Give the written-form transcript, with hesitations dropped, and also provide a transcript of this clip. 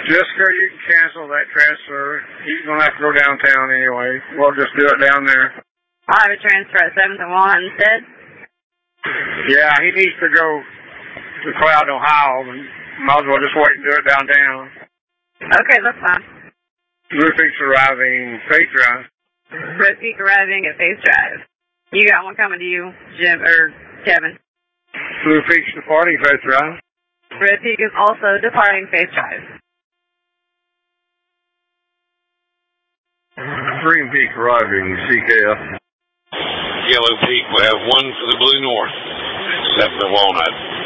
Jessica, you can cancel that transfer. He's going to have to go downtown anyway. We'll just do it down there. I'll have a transfer at 7 to 1 instead? Yeah, he needs to go to Cloud, Ohio, and might as well just wait and do it downtown. Okay, that's fine. Blue Peak's arriving Faith Drive. Red Peak arriving at Faith Drive. You got one coming to you, Jim, or Kevin. Blue Peak's departing Faith Drive. Red Peak is also departing Faith Drive. Green Peak arriving CKF. Yellow Peak will have one for the Blue North, except for Walnut.